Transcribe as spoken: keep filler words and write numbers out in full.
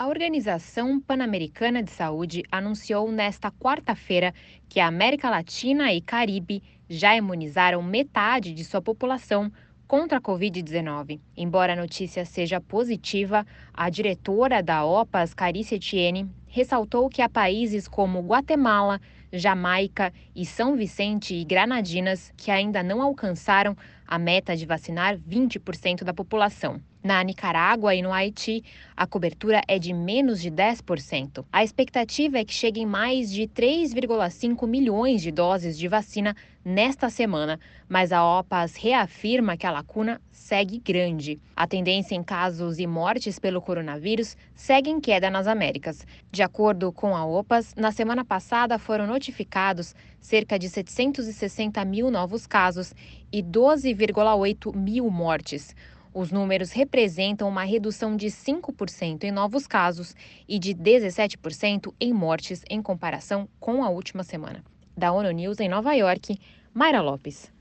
A Organização Pan-Americana de Saúde anunciou nesta quarta-feira que a América Latina e Caribe já imunizaram metade de sua população contra a covid dezenove. Embora a notícia seja positiva, a diretora da OPAS, Carice Etienne, ressaltou que há países como Guatemala, Jamaica e São Vicente e Granadinas que ainda não alcançaram a meta de vacinar vinte por cento da população. Na Nicarágua e no Haiti, a cobertura é de menos de dez por cento. A expectativa é que cheguem mais de três vírgula cinco milhões de doses de vacina nesta semana, mas a OPAS reafirma que a lacuna segue grande. A tendência em casos e mortes pelo coronavírus segue em queda nas Américas. De acordo com a OPAS, na semana passada foram notificados cerca de setecentos e sessenta mil novos casos e doze vírgula oito mil mortes. Os números representam uma redução de cinco por cento em novos casos e de dezessete por cento em mortes em comparação com a última semana. Da ONU News em Nova York, Mayra Lopes.